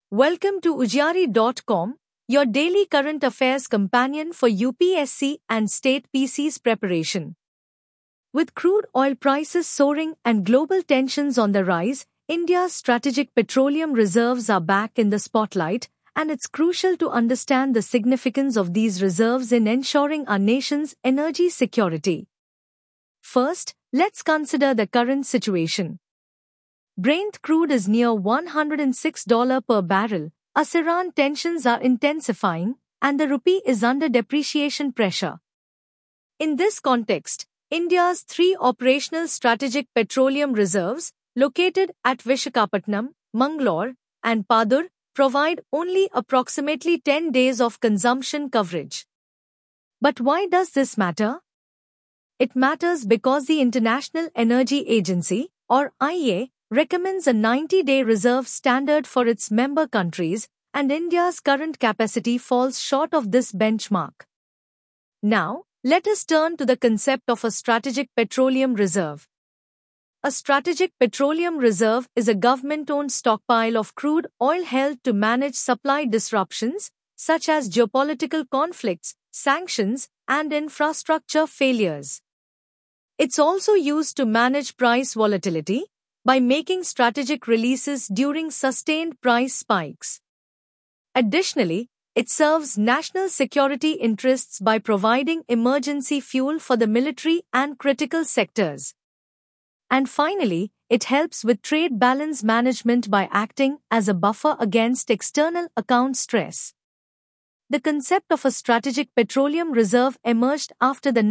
Welcome to Ujjari.com, your daily current affairs companion for UPSC and state PC's preparation. With crude oil prices soaring and global tensions on the rise, India's strategic petroleum reserves are back in the spotlight, and it's crucial to understand the significance of these reserves in ensuring our nation's energy security. First, let's consider the current situation. Brent crude is near $106 per barrel, as Iran tensions are intensifying, and the rupee is under depreciation pressure. In this context, India's three operational strategic petroleum reserves, located at Visakhapatnam, Mangalore, and Padur, provide only approximately 10 days of consumption coverage. But why does this matter? It matters because the International Energy Agency, or IEA, recommends a 90-day reserve standard for its member countries, and India's current capacity falls short of this benchmark. Now, let us turn to the concept of a strategic petroleum reserve. A strategic petroleum reserve is a government-owned stockpile of crude oil held to manage supply disruptions, such as geopolitical conflicts, sanctions, and infrastructure failures. It's also used to manage price volatility by making strategic releases during sustained price spikes. Additionally, it serves national security interests by providing emergency fuel for the military and critical sectors. And finally, it helps with trade balance management by acting as a buffer against external account stress. The concept of a strategic petroleum reserve emerged after the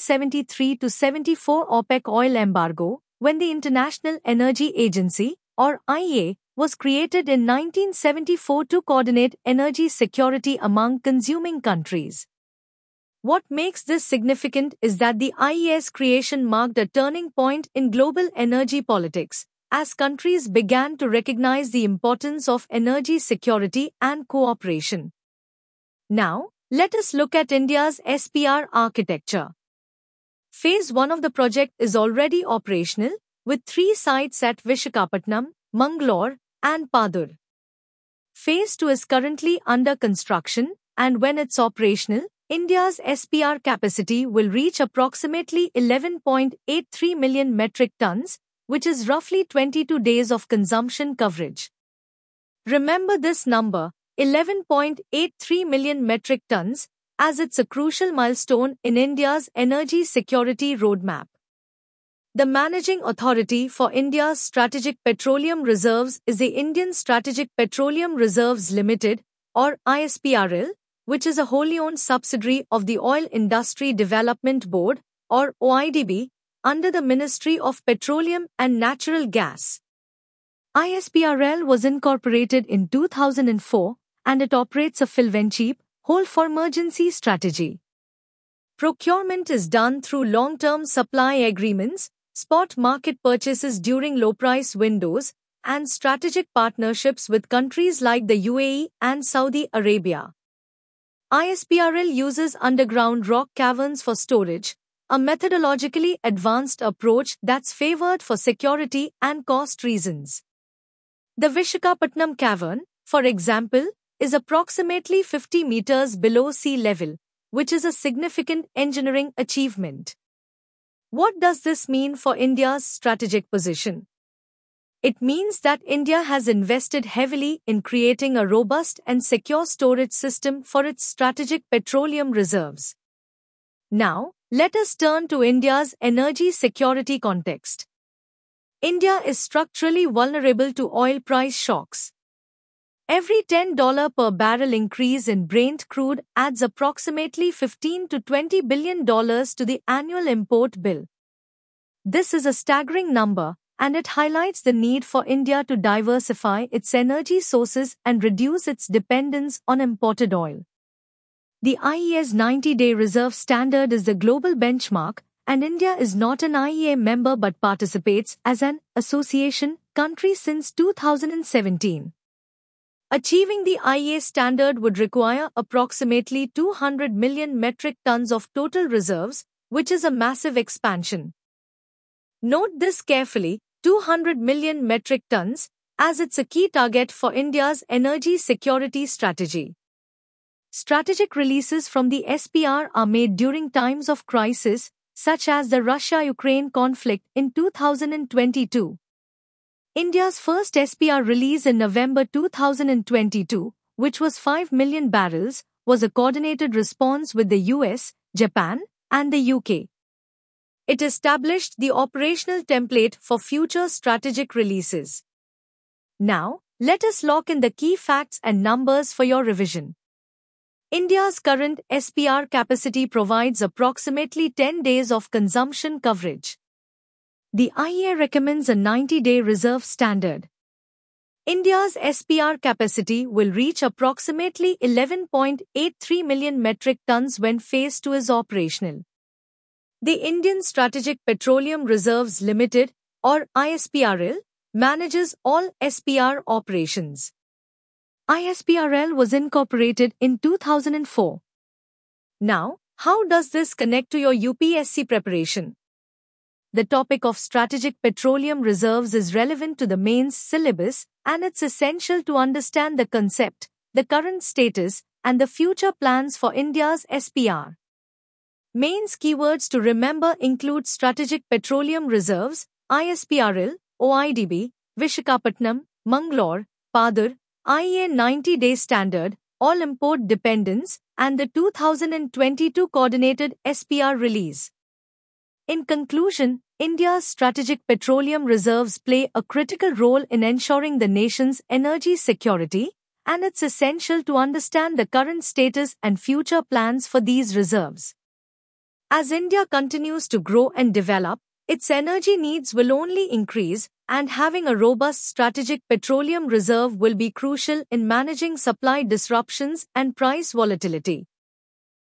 1973-74 OPEC oil embargo, when the International Energy Agency, or IEA, was created in 1974 to coordinate energy security among consuming countries. What makes this significant is that the IEA's creation marked a turning point in global energy politics, as countries began to recognize the importance of energy security and cooperation. Now, let us look at India's SPR architecture. Phase 1 of the project is already operational, with 3 sites at Visakhapatnam, Mangalore, and Padur. Phase 2 is currently under construction, and when it's operational, India's SPR capacity will reach approximately 11.83 million metric tons, which is roughly 22 days of consumption coverage. Remember this number, 11.83 million metric tons, as it's a crucial milestone in India's energy security roadmap. The managing authority for India's strategic petroleum reserves is the Indian Strategic Petroleum Reserves Limited, or ISPRL, which is a wholly owned subsidiary of the Oil Industry Development Board, or OIDB, under the Ministry of Petroleum and Natural Gas. ISPRL was incorporated in 2004, and it operates a fill when cheap, hold-for-emergency strategy. Procurement is done through long-term supply agreements, spot market purchases during low-price windows, and strategic partnerships with countries like the UAE and Saudi Arabia. ISPRL uses underground rock caverns for storage, a methodologically advanced approach that's favored for security and cost reasons. The Visakhapatnam cavern, for example, is approximately 50 meters below sea level, which is a significant engineering achievement. What does this mean for India's strategic position? It means that India has invested heavily in creating a robust and secure storage system for its strategic petroleum reserves. Now, let us turn to India's energy security context. India is structurally vulnerable to oil price shocks. Every $10 per barrel increase in Brent crude adds approximately $15 to $20 billion to the annual import bill. This is a staggering number, and it highlights the need for India to diversify its energy sources and reduce its dependence on imported oil. The IEA's 90-day reserve standard is the global benchmark, and India is not an IEA member but participates as an association country since 2017. Achieving the IEA standard would require approximately 200 million metric tons of total reserves, which is a massive expansion. Note this carefully, 200 million metric tons, as it's a key target for India's energy security strategy. Strategic releases from the SPR are made during times of crisis, such as the Russia-Ukraine conflict in 2022. India's first SPR release in November 2022, which was 5 million barrels, was a coordinated response with the US, Japan, and the UK. It established the operational template for future strategic releases. Now, let us lock in the key facts and numbers for your revision. India's current SPR capacity provides approximately 10 days of consumption coverage. The IEA recommends a 90-day reserve standard. India's SPR capacity will reach approximately 11.83 million metric tons when phase 2 is operational. The Indian Strategic Petroleum Reserves Limited, or ISPRL, manages all SPR operations. ISPRL was incorporated in 2004. Now, how does this connect to your UPSC preparation? The topic of strategic petroleum reserves is relevant to the mains syllabus, and it's essential to understand the concept, the current status, and the future plans for India's SPR. Mains keywords to remember include Strategic Petroleum Reserves, ISPRL, OIDB, Vishakhapatnam, Mangalore, Padar, IEA 90-day standard, all import dependence, and the 2022 coordinated SPR release. In conclusion, India's strategic petroleum reserves play a critical role in ensuring the nation's energy security, and it's essential to understand the current status and future plans for these reserves. As India continues to grow and develop, its energy needs will only increase, and having a robust strategic petroleum reserve will be crucial in managing supply disruptions and price volatility.